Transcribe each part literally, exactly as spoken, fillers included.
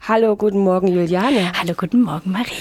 Hallo, guten Morgen, Juliane. Hallo, guten Morgen, Marie.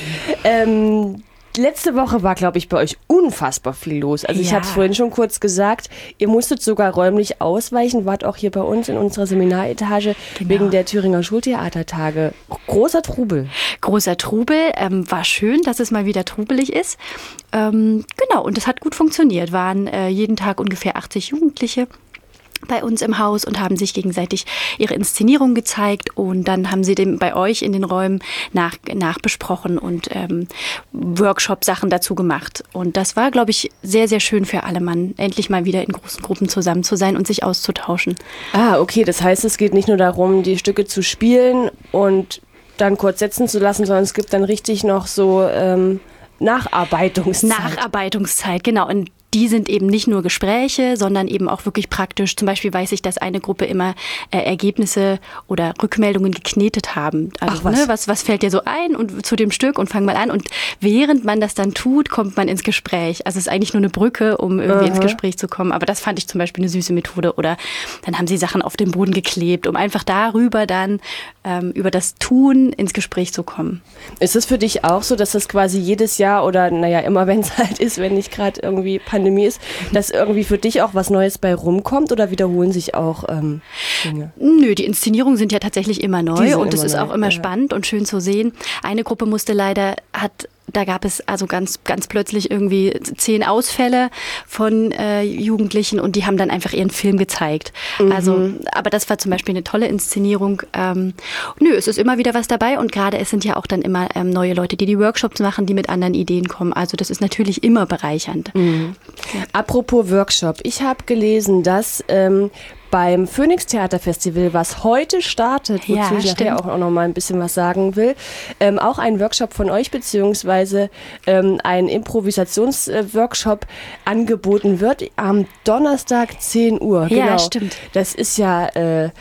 Ähm, letzte Woche war, glaube ich, bei euch unfassbar viel los. Also ich Ja. habe es vorhin schon kurz gesagt, ihr musstet sogar räumlich ausweichen, wart auch hier bei uns in unserer Seminaretage Genau. wegen der Thüringer Schultheatertage. Großer Trubel. Großer Trubel. Ähm, war schön, dass es mal wieder trubelig ist. Ähm, genau, und es hat gut funktioniert. Waren äh, jeden Tag ungefähr achtzig Jugendliche bei uns im Haus und haben sich gegenseitig ihre Inszenierung gezeigt, und dann haben sie dem bei euch in den Räumen nach, nachbesprochen und ähm, Workshop-Sachen dazu gemacht. Und das war, glaube ich, sehr, sehr schön für alle Mann, endlich mal wieder in großen Gruppen zusammen zu sein und sich auszutauschen. Ah, okay, das heißt, es geht nicht nur darum, die Stücke zu spielen und dann kurz setzen zu lassen, sondern es gibt dann richtig noch so ähm, Nacharbeitungszeit. Nacharbeitungszeit, genau. Und die sind eben nicht nur Gespräche, sondern eben auch wirklich praktisch. Zum Beispiel weiß ich, dass eine Gruppe immer äh, Ergebnisse oder Rückmeldungen geknetet haben. Also Ach, was? Ne, was, was fällt dir so ein und zu dem Stück, und fang mal an. Und während man das dann tut, kommt man ins Gespräch. Also es ist eigentlich nur eine Brücke, um irgendwie Aha. ins Gespräch zu kommen. Aber das fand ich zum Beispiel eine süße Methode. Oder dann haben sie Sachen auf den Boden geklebt, um einfach darüber dann ähm, über das Tun ins Gespräch zu kommen. Ist es für dich auch so, dass das quasi jedes Jahr oder naja, immer wenn es halt ist, wenn nicht gerade irgendwie Pandemie ist, dass irgendwie für dich auch was Neues bei rumkommt, oder wiederholen sich auch ähm, Dinge? Nö, die Inszenierungen sind ja tatsächlich immer Die neu, sind und es immer ist neu, auch immer ja. spannend und schön zu sehen. Eine Gruppe musste leider, hat Da gab es also ganz, ganz plötzlich irgendwie zehn Ausfälle von äh, Jugendlichen, und die haben dann einfach ihren Film gezeigt. Mhm. Also, aber das war zum Beispiel eine tolle Inszenierung. Ähm, nö, es ist immer wieder was dabei, und gerade es sind ja auch dann immer ähm, neue Leute, die die Workshops machen, die mit anderen Ideen kommen. Also das ist natürlich immer bereichernd. Mhm. Ja. Apropos Workshop, ich habe gelesen, dass ähm, beim Phoenix Theaterfestival, was heute startet, wozu Ja, ich nachher stimmt. auch, auch noch mal ein bisschen was sagen will, ähm, auch ein Workshop von euch beziehungsweise ähm, ein Improvisationsworkshop angeboten wird am Donnerstag zehn Uhr. Ja, Genau. stimmt. Das ist ja äh,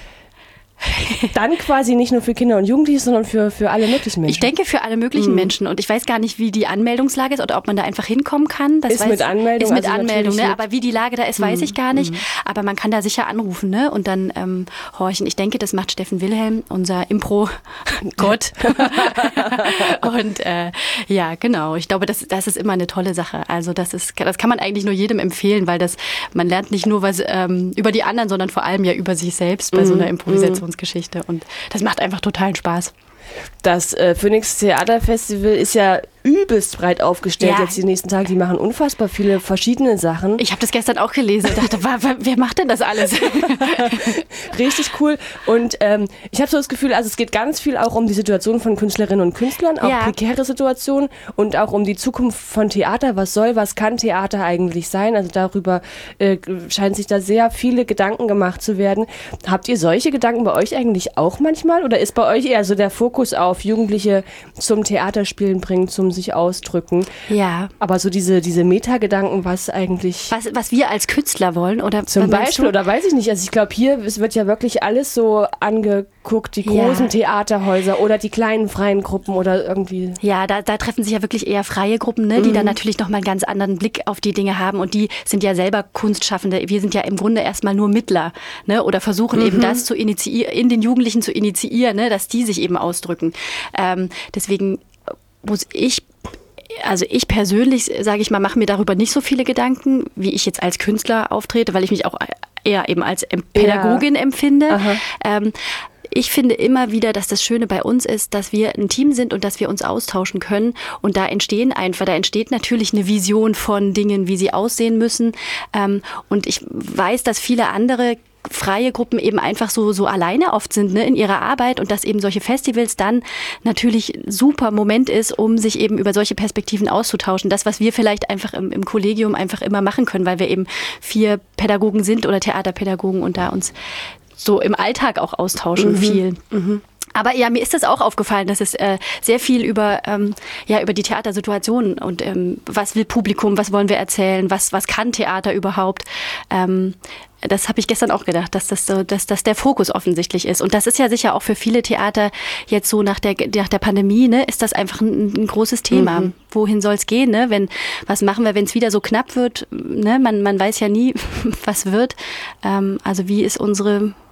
dann quasi nicht nur für Kinder und Jugendliche, sondern für, für alle möglichen Menschen. Ich denke, für alle möglichen Mhm. Menschen. Und ich weiß gar nicht, wie die Anmeldungslage ist oder ob man da einfach hinkommen kann. Das Ist weiß, mit Anmeldung, Ist mit also Anmeldung, natürlich ne? mit- Aber wie die Lage da ist, weiß ich gar nicht. Aber man kann da sicher anrufen, ne? Und dann ähm, horchen. Ich denke, das macht Steffen Wilhelm, unser Impro-Gott. Und äh, ja, genau. Ich glaube, das, das ist immer eine tolle Sache. Also das ist, das kann man eigentlich nur jedem empfehlen, weil das, man lernt nicht nur was ähm, über die anderen, sondern vor allem ja über sich selbst bei so einer Improvisationsgeschichte. Und das macht einfach totalen Spaß. Das äh, Phoenix Theaterfestival ist ja übelst breit aufgestellt Ja. jetzt die nächsten Tage. Die machen unfassbar viele verschiedene Sachen. Ich habe das gestern auch gelesen und dachte, wa, wa, wer macht denn das alles? Richtig cool. Und ähm, ich habe so das Gefühl, also es geht ganz viel auch um die Situation von Künstlerinnen und Künstlern, auch Ja. prekäre Situationen, und auch um die Zukunft von Theater. Was soll, was kann Theater eigentlich sein? Also darüber äh, scheinen sich da sehr viele Gedanken gemacht zu werden. Habt ihr solche Gedanken bei euch eigentlich auch manchmal? Oder ist bei euch eher so der Fokus auf Jugendliche zum Theaterspielen bringen, zum sich ausdrücken? Ja. Aber so diese, diese Metagedanken, was eigentlich... Was, was wir als Künstler wollen, oder Zum was meinst Beispiel, du? oder weiß ich nicht. Also ich glaube, hier es wird ja wirklich alles so angeguckt, die großen Ja. Theaterhäuser oder die kleinen freien Gruppen oder irgendwie. Ja, da, da treffen sich ja wirklich eher freie Gruppen, ne, die dann natürlich nochmal einen ganz anderen Blick auf die Dinge haben, und die sind ja selber Kunstschaffende. Wir sind ja im Grunde erstmal nur Mittler, ne, oder versuchen eben das zu initiieren, in den Jugendlichen zu initiieren, ne, dass die sich eben ausdrücken. Ähm, deswegen muss ich Also ich persönlich, sage ich mal, mache mir darüber nicht so viele Gedanken, wie ich jetzt als Künstler auftrete, weil ich mich auch eher eben als Pädagogin Ja. empfinde. Ähm, ich finde immer wieder, dass das Schöne bei uns ist, dass wir ein Team sind und dass wir uns austauschen können. Und da entstehen einfach, da entsteht natürlich eine Vision von Dingen, wie sie aussehen müssen. Ähm, und ich weiß, dass viele andere freie Gruppen eben einfach so, so alleine oft sind, ne, in ihrer Arbeit, und dass eben solche Festivals dann natürlich ein super Moment ist, um sich eben über solche Perspektiven auszutauschen. Das, was wir vielleicht einfach im, im Kollegium einfach immer machen können, weil wir eben vier Pädagogen sind oder Theaterpädagogen und da uns so im Alltag auch austauschen, Mhm. viel. Mhm. Aber ja, mir ist das auch aufgefallen, dass es äh, sehr viel über, ähm, ja, über die Theatersituation und ähm, was will Publikum, was wollen wir erzählen, was, was kann Theater überhaupt. Ähm, das habe ich gestern auch gedacht, dass das so, dass das der Fokus offensichtlich ist. Und das ist ja sicher auch für viele Theater jetzt so nach der, nach der Pandemie, ne, ist das einfach ein, ein großes Thema. Mhm. Wohin soll es gehen? Ne? Wenn, was machen wir, wenn es wieder so knapp wird? Ne? Man, man weiß ja nie, was wird. Ähm, also wie ist unsere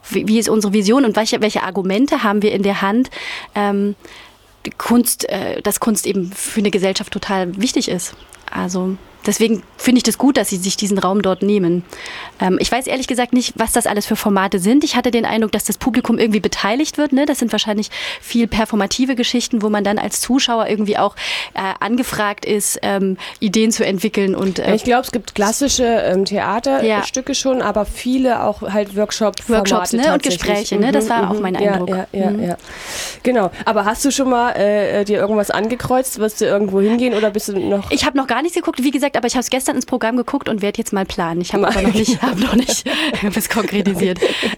wie, wie ist unsere Vision und welche, welche Argumente haben wir in der Hand, ähm, Kunst, äh, dass Kunst eben für eine Gesellschaft total wichtig ist. Also deswegen finde ich das gut, dass sie sich diesen Raum dort nehmen. Ähm, ich weiß ehrlich gesagt nicht, was das alles für Formate sind. Ich hatte den Eindruck, dass das Publikum irgendwie beteiligt wird. Ne? Das sind wahrscheinlich viel performative Geschichten, wo man dann als Zuschauer irgendwie auch äh, angefragt ist, ähm, Ideen zu entwickeln. Und, äh, ich glaube, es gibt klassische ähm, Theaterstücke ja. schon, aber viele auch halt Workshop-Formate. Workshops ne? und Gespräche, ne? Das war mhm, auch mein Eindruck. Ja, ja, ja, mhm. ja. Genau. Aber hast du schon mal äh, dir irgendwas angekreuzt? Wirst du irgendwo hingehen oder bist du noch... Ich habe noch gar nichts geguckt, wie gesagt, aber ich habe es gestern ins Programm geguckt und werde jetzt mal planen. Ich habe aber noch nicht, hab noch nicht was konkretisiert.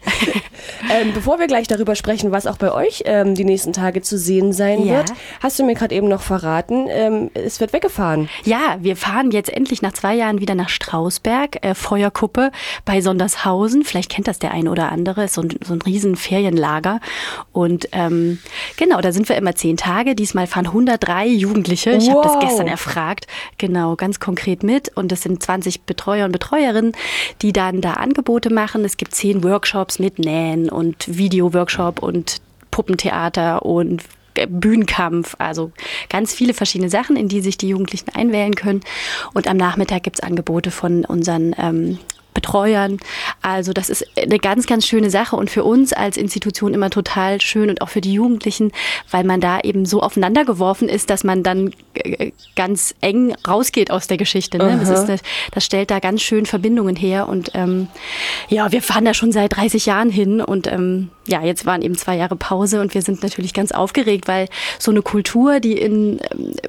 ähm, bevor wir gleich darüber sprechen, was auch bei euch ähm, die nächsten Tage zu sehen sein ja. wird, hast du mir gerade eben noch verraten, ähm, es wird weggefahren. Ja, wir fahren jetzt endlich nach zwei Jahren wieder nach Strausberg, äh, Feuerkuppe bei Sondershausen. Vielleicht kennt das der eine oder andere, ist so ein, so ein riesen Ferienlager. Und ähm, genau, da sind wir immer zehn Tage. Diesmal fahren hundertdrei Jugendliche. Ich wow. habe das gestern erfragt. Genau, ganz konkret mit. Und das sind zwanzig Betreuer und Betreuerinnen, die dann da Angebote machen. Es gibt zehn Workshops mit Nähen und Video-Workshop und Puppentheater und Bühnenkampf, also ganz viele verschiedene Sachen, in die sich die Jugendlichen einwählen können. Und am Nachmittag gibt es Angebote von unseren ähm, Betreuern. Also das ist eine ganz, ganz schöne Sache und für uns als Institution immer total schön und auch für die Jugendlichen, weil man da eben so aufeinander geworfen ist, dass man dann ganz eng rausgeht aus der Geschichte. Ne? Das, ist eine, das stellt da ganz schön Verbindungen her und ähm, ja, wir fahren da schon seit dreißig Jahren hin und ähm, ja, jetzt waren eben zwei Jahre Pause und wir sind natürlich ganz aufgeregt, weil so eine Kultur, die in,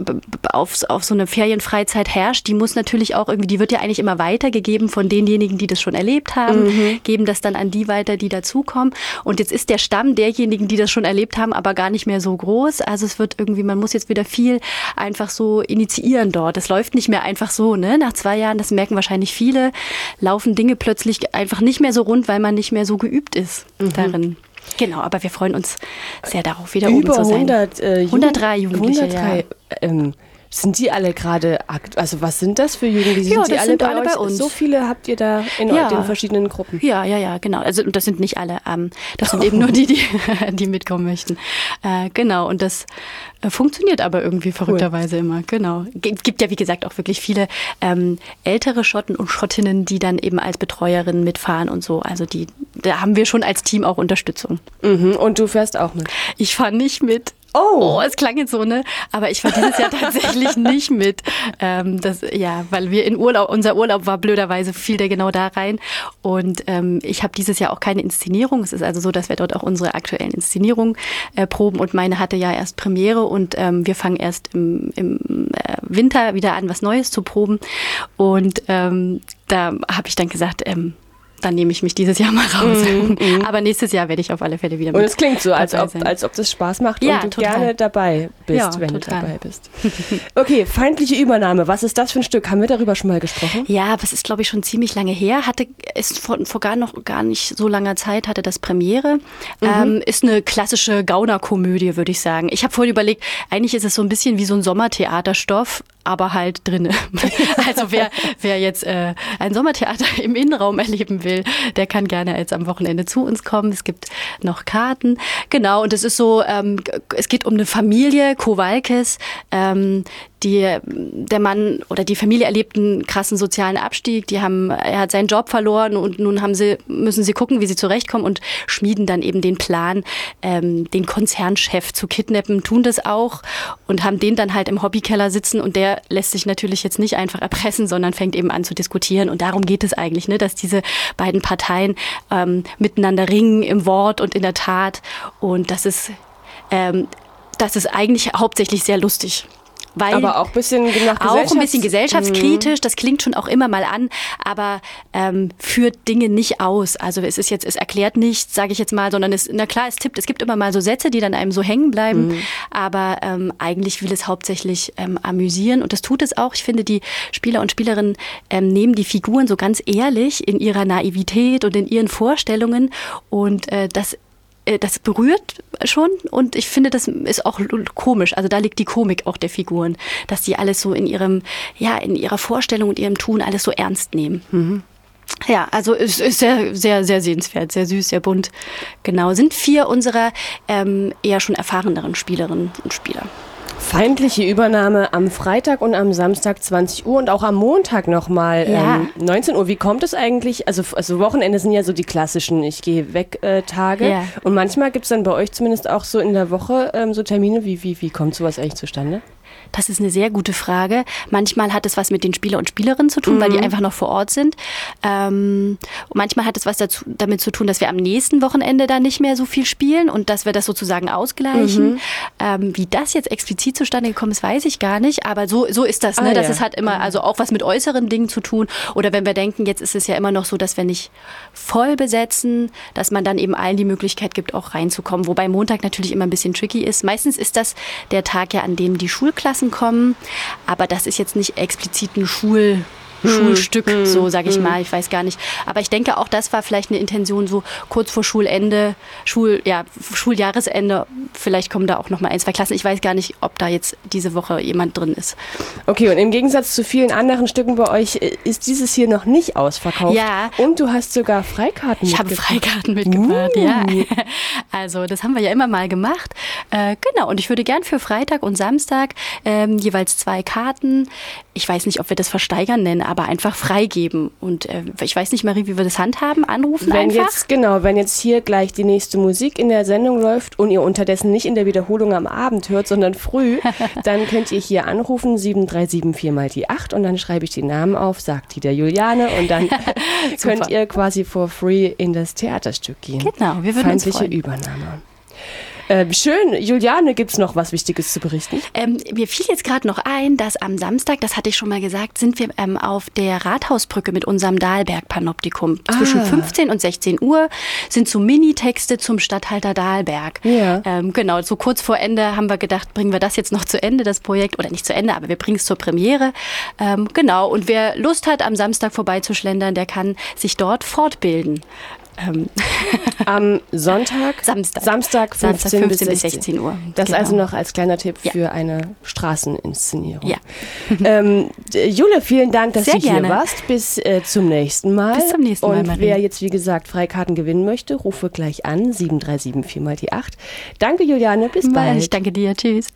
auf, auf so eine Ferienfreizeit herrscht, die muss natürlich auch irgendwie, die wird ja eigentlich immer weitergegeben von denjenigen, die das schon erlebt haben, mhm. geben das dann an die weiter, die dazukommen. Und jetzt ist der Stamm derjenigen, die das schon erlebt haben, aber gar nicht mehr so groß. Also es wird irgendwie, man muss jetzt wieder viel einfach so initiieren dort. Es läuft nicht mehr einfach so, ne? Nach zwei Jahren, das merken wahrscheinlich viele, laufen Dinge plötzlich einfach nicht mehr so rund, weil man nicht mehr so geübt ist mhm. darin. Genau, aber wir freuen uns sehr darauf, wieder Über oben zu sein. hundert, äh, hundertdrei Jugendliche, hundertdrei, ja. ähm, sind die alle gerade, akt- also was sind das für Jugendliche? Ja, sind die das alle, sind bei, alle euch? bei uns. So viele habt ihr da in ja. den verschiedenen Gruppen? Ja, ja, ja, genau. Also das sind nicht alle, ähm, das sind eben nur die, die, die mitkommen möchten. Äh, genau, und das äh, funktioniert aber irgendwie verrückterweise cool. immer. Genau. G- gibt ja, wie gesagt, auch wirklich viele ähm, ältere Schotten und Schottinnen, die dann eben als Betreuerinnen mitfahren und so. Also die, da haben wir schon als Team auch Unterstützung. Mhm. Und du fährst auch mit? Ich fahre nicht mit. Oh. oh, es klang jetzt so, ne? Aber ich war dieses Jahr tatsächlich nicht mit. Ähm, das, ja, weil wir in Urlaub, unser Urlaub war blöderweise, fiel der genau da rein. Und ähm, ich habe dieses Jahr auch keine Inszenierung. Es ist also so, dass wir dort auch unsere aktuellen Inszenierungen äh, proben. Und meine hatte ja erst Premiere und ähm, wir fangen erst im, im äh, Winter wieder an, was Neues zu proben. Und ähm, da habe ich dann gesagt, ähm, dann nehme ich mich dieses Jahr mal raus. Mm, mm. Aber nächstes Jahr werde ich auf alle Fälle wieder mit. Und es klingt so, als ob, als ob das Spaß macht ja, und du total. gerne dabei bist, ja, wenn total. du dabei bist. Okay, feindliche Übernahme. Was ist das für ein Stück? Haben wir darüber schon mal gesprochen? Ja, aber es ist, glaube ich, schon ziemlich lange her. Hatte ist vor, vor gar noch gar nicht so langer Zeit hatte das Premiere. Mhm. Ähm, ist eine klassische Gaunerkomödie, würde ich sagen. Ich habe vorhin überlegt, eigentlich ist es so ein bisschen wie so ein Sommertheaterstoff, aber halt drinne. Also wer, wer jetzt äh, ein Sommertheater im Innenraum erleben will, der kann gerne jetzt am Wochenende zu uns kommen. Es gibt noch Karten. Genau, und es ist so, ähm, es geht um eine Familie, Kowalkes, ähm, die, der Mann oder die Familie erlebt einen krassen sozialen Abstieg. Die haben, er hat seinen Job verloren und nun haben sie, müssen sie gucken, wie sie zurechtkommen und schmieden dann eben den Plan, ähm, den Konzernchef zu kidnappen, tun das auch und haben den dann halt im Hobbykeller sitzen und der lässt sich natürlich jetzt nicht einfach erpressen, sondern fängt eben an zu diskutieren und darum geht es eigentlich, ne, dass diese beiden Parteien ähm, miteinander ringen im Wort und in der Tat und das ist, ähm, das ist eigentlich hauptsächlich sehr lustig. Weil aber auch, bisschen nach auch ein bisschen gesellschaftskritisch, das klingt schon auch immer mal an, aber ähm, führt Dinge nicht aus. Also es ist jetzt, es erklärt nichts, sage ich jetzt mal, sondern es, na klar, es tippt, es gibt immer mal so Sätze, die dann einem so hängen bleiben, mhm. aber ähm, eigentlich will es hauptsächlich ähm, amüsieren und das tut es auch. Ich finde, die Spieler und Spielerinnen ähm, nehmen die Figuren so ganz ehrlich in ihrer Naivität und in ihren Vorstellungen und äh, das Das berührt schon und ich finde, das ist auch komisch. Also da liegt die Komik auch der Figuren, dass die alles so in ihrem, ja, in ihrer Vorstellung und ihrem Tun alles so ernst nehmen. Mhm. Ja, also es ist sehr, sehr, sehr sehenswert, sehr süß, sehr bunt. Genau, sind vier unserer ähm, eher schon erfahreneren Spielerinnen und Spieler. Feindliche Übernahme am Freitag und am Samstag zwanzig Uhr und auch am Montag nochmal Ja. ähm, neunzehn Uhr. Wie kommt es eigentlich? Also, also Wochenende sind ja so die klassischen Ich gehe weg äh, Tage. Ja. Und manchmal gibt es dann bei euch zumindest auch so in der Woche ähm, so Termine. Wie, wie, wie kommt sowas eigentlich zustande? Das ist eine sehr gute Frage. Manchmal hat es was mit den Spieler und Spielerinnen zu tun, mhm. weil die einfach noch vor Ort sind. Ähm, und manchmal hat es was dazu, damit zu tun, dass wir am nächsten Wochenende dann nicht mehr so viel spielen und dass wir das sozusagen ausgleichen. Mhm. Ähm, wie das jetzt explizit zustande gekommen ist, weiß ich gar nicht. Aber so, so ist das. Ne? Ah, das ja. ist halt immer also auch was mit äußeren Dingen zu tun. Oder wenn wir denken, jetzt ist es ja immer noch so, dass wir nicht voll besetzen, dass man dann eben allen die Möglichkeit gibt, auch reinzukommen. Wobei Montag natürlich immer ein bisschen tricky ist. Meistens ist das der Tag ja, an dem die Schulklassen kommen, aber das ist jetzt nicht explizit ein Schul Hm, Schulstück, hm, so sage ich hm. mal, ich weiß gar nicht. Aber ich denke, auch das war vielleicht eine Intention, so kurz vor Schulende, Schul, ja, Schuljahresende, vielleicht kommen da auch noch mal ein, zwei Klassen. Ich weiß gar nicht, ob da jetzt diese Woche jemand drin ist. Okay, und im Gegensatz zu vielen anderen Stücken bei euch ist dieses hier noch nicht ausverkauft. Ja. Und du hast sogar Freikarten ich mitgebracht. Ich habe Freikarten mitgebracht, uh. ja. Also das haben wir ja immer mal gemacht. Äh, genau, und ich würde gern für Freitag und Samstag ähm, jeweils zwei Karten, ich weiß nicht, ob wir das versteigern nennen, aber einfach freigeben. Und äh, ich weiß nicht, Marie, wie wir das handhaben, anrufen wenn einfach? Jetzt, genau, wenn jetzt hier gleich die nächste Musik in der Sendung läuft und ihr unterdessen nicht in der Wiederholung am Abend hört, sondern früh, dann könnt ihr hier anrufen, sieben drei sieben vier mal die acht und dann schreibe ich die Namen auf, sagt die der Juliane und dann könnt ihr quasi for free in das Theaterstück gehen. Genau, wir würden uns Feindliche freuen. Übernahme. Ähm, schön. Juliane, gibt es noch was Wichtiges zu berichten? Ähm, mir fiel jetzt gerade noch ein, dass am Samstag, das hatte ich schon mal gesagt, sind wir ähm, auf der Rathausbrücke mit unserem Dahlberg-Panoptikum. Ah. Zwischen fünfzehn und sechzehn Uhr sind so Mini-Texte zum Statthalter Dahlberg. Ja. Ähm, genau, so kurz vor Ende haben wir gedacht, bringen wir das jetzt noch zu Ende, das Projekt. Oder nicht zu Ende, aber wir bringen es zur Premiere. Ähm, genau, und wer Lust hat, am Samstag vorbeizuschlendern, der kann sich dort fortbilden. Ähm. Am Sonntag? Samstag. Samstag, fünfzehn, fünfzehn bis bis sechzehn Uhr. Das genau. also noch als kleiner Tipp ja. für eine Straßeninszenierung. Ja. ähm, Jule, vielen Dank, dass Sehr du hier gerne. warst. Bis äh, zum nächsten Mal. Bis zum nächsten Mal, Und Marie. wer jetzt, wie gesagt, Freikarten gewinnen möchte, rufe gleich an, sieben drei sieben vier mal die acht. Danke, Juliane. Bis bald. Ich danke dir. Tschüss.